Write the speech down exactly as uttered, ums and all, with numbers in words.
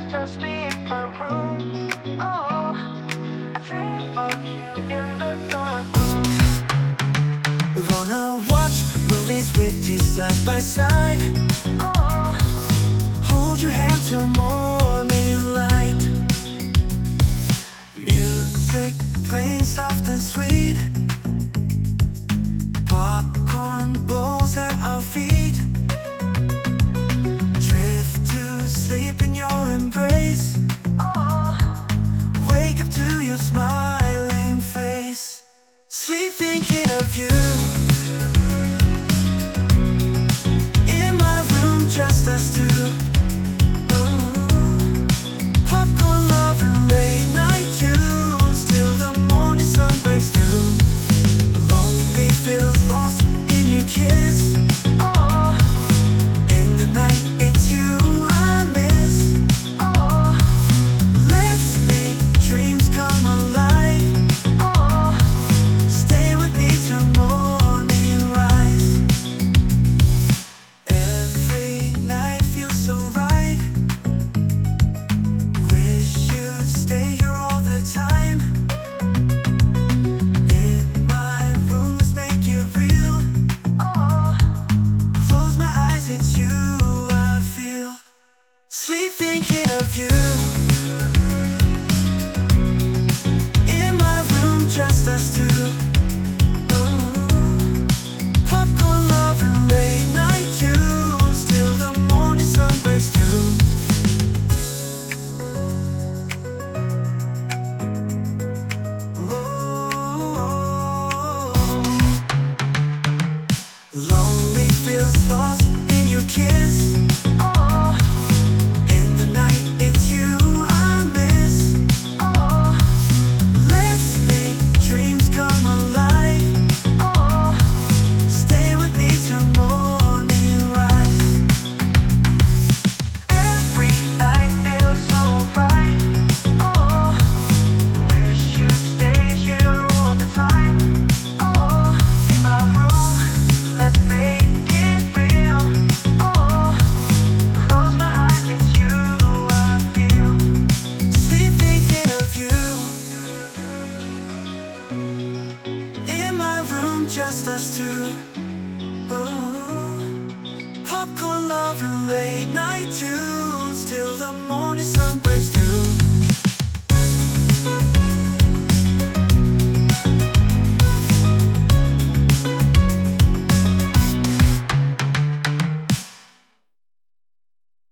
just me in my room. Oh, I dream of you in the dark. Wanna watch movies with you side by side. Oh, Hold your hand till morning light. Music playing soft and sweet. Popcorn bowls at our feet. Drift to sleep in your embrace. oh, Wake up to your smiling face. Sleep thinking of you. In my room, just us two. Ooh. Popcorn love and late night tunes till the morning sun breaks through. Lonely feels lost in your kiss. oh, In the night, it's you I miss. oh, Let's make dreams come alive. oh, Stay with me till morning rise. Every night feels so right. Wish you'd stay here all the time. In my room, let's make it real. oh, Close my eyes, it's you I feel. Sleep thinking of you. In my room, just us two. Ooh. Popcorn love and late night tunes till the morning sun breaks through. Ooh. Lonely feels lost in your kiss. oh, In the night, it's you I miss. oh, Let's make dreams come alive. oh, Stay with me till morning rise. every night feels so right. Oh, wish you'd stay here all the time. Oh, in my room, let's make it real. Oh, close my eyes, it's you I feel. Sleep thinking of you. In my room, just us two. Ooh. Popcorn love and late night tunes till the morning sun breaks through.